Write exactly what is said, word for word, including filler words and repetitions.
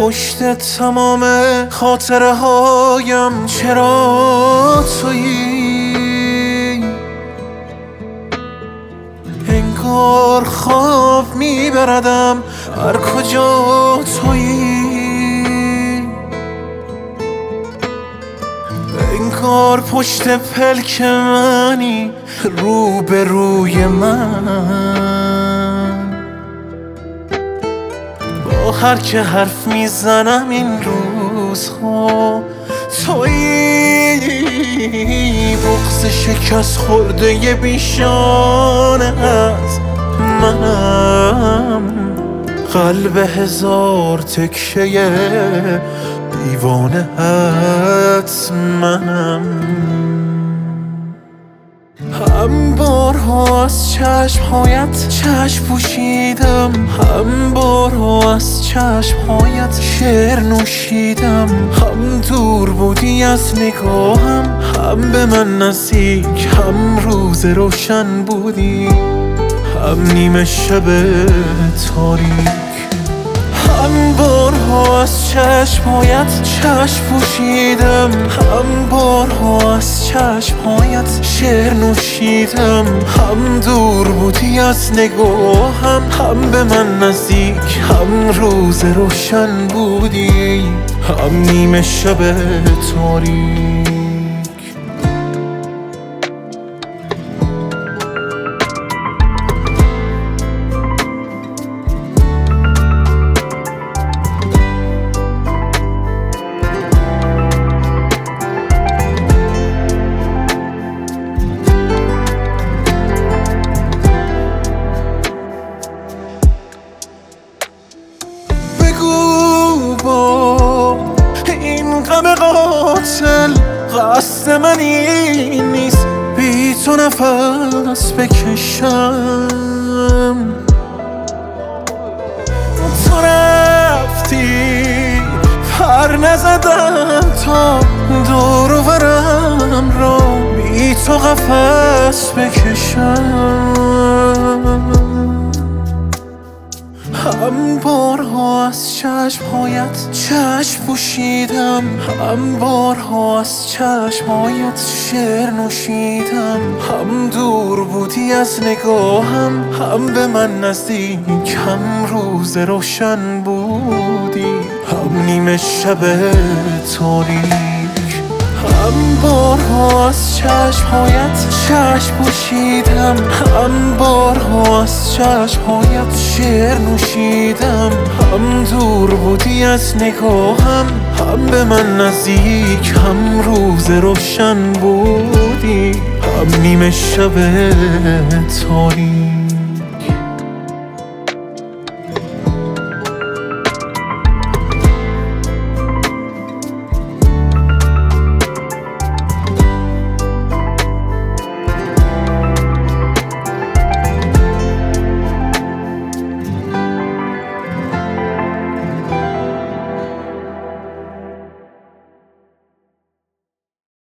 پشت تمام خاطره هایم چرا تویی؟ انگار خواب میبردم هر کجا تویی. انگار پشت پلک منی رو به روی من، با هر که حرف میزنم این روزها تویی. بغض شکست خورده ی بیشانه از منم، قلب هزار تکه دیوانه هات منم. هم بارها از چشمهایت چشم پوشیدم، هم بارها از چشمهایت شعر نوشیدم. هم دور بودی از نگاهم، هم به من نزدیک، هم روز روشن بودی، هم نیمه شب تاریک. هم بارها از چشمهایت چشم پوشیدم، هم بارها از چشمهایت شعر نوشیدم. هم دور بودی از نگاهم، هم به من نزدیک، هم روز روشن بودی، هم نیمه شب تاریک. غم قاتل قصد من این نیست، بی تو نفس بکشم. تو رفتی پر نزدم تا دور و برم را بی تو قفس بکشم. هم بارها از چشمهایت چشم پوشیدم، هم بارها از چشمهایت شعر نوشیدم. هم دور بودی از نگاهم، هم به من نزدیک، هم روز روشن بودی، هم نیمه شب تاریک. هم بارها از چشمهایت چشم پوشیدم، هم بارها از چشمهایت شعر نوشیدم. هم دور بودی از نگاهم، هم به من نزدیک، هم روز روشن بودی، هم نیمه شب تاریک.